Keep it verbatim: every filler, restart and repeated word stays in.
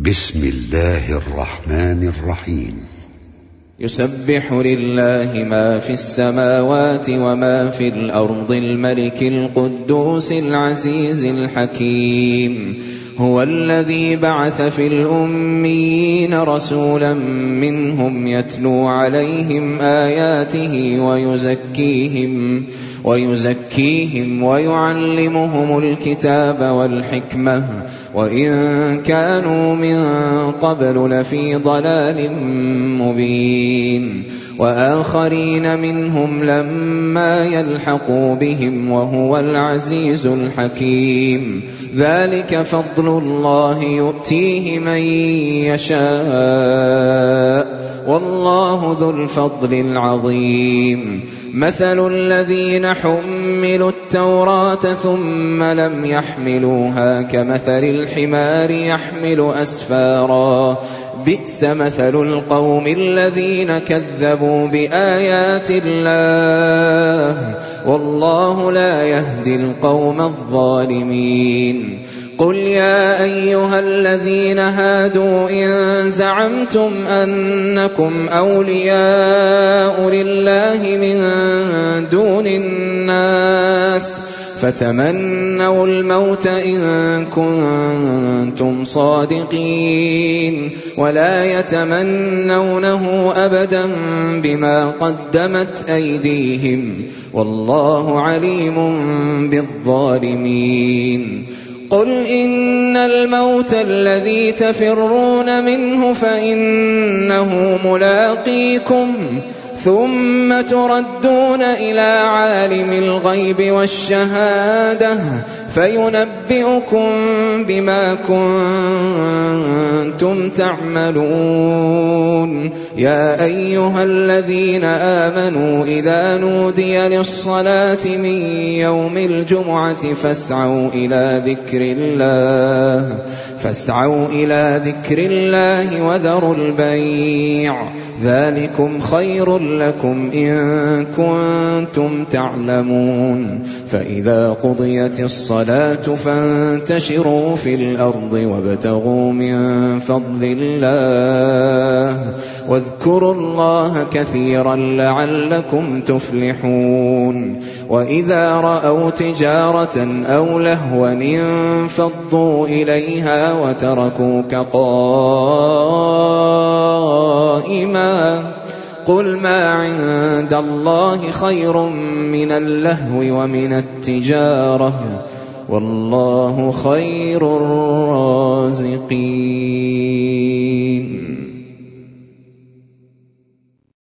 بسم الله الرحمن الرحيم. يسبح لله ما في السماوات وما في الأرض الملك القدوس العزيز الحكيم. هو الذي بعث في الأميين رسولا منهم يتلو عليهم آياته ويزكيهم ويزكيهم ويعلمهم الكتاب والحكمة وإن كانوا من قبل لفي ضلال مبين. وآخرين منهم لما يلحقوا بهم وهو العزيز الحكيم. ذلك فضل الله يؤتيه من يشاء والله ذو الفضل العظيم. مثل الذين حملوا التوراة ثم لم يحملوها كمثل الحمار يحمل أسفارا بئس مثل القوم الذين كذبوا بآيات الله والله لا يهدي القوم الظالمين. قل يا أيها الذين هادوا إن زعمتم أنكم أولياء لله من دون الناس فتمنوا الموت إن كنتم صادقين ولا يتمنونه أبدا بما قدمت أيديهم والله عليم بالظالمين. قل إن الموت الذي تفرون منه فإنه ملاقيكم ثم تردون إلى عالم الغيب والشهادة فينبئكم بما كنتم تعملون. يا أيها الذين آمنوا إذا نودي للصلاة من يوم الجمعة فاسعوا إلى ذكر الله فاسعوا إلى ذكر الله وذروا البيع ذلكم خير لكم إن كنتم تعلمون. فإذا قضيت الصلاة فانتشروا في الأرض وابتغوا من فضل الله واذكروا الله كثيرا لعلكم تفلحون. وإذا رأوا تجارة أو لهوا انفضوا إليها وتركوك قائما قل ما عند الله خير من اللهو ومن التجارة والله خير الرازقين.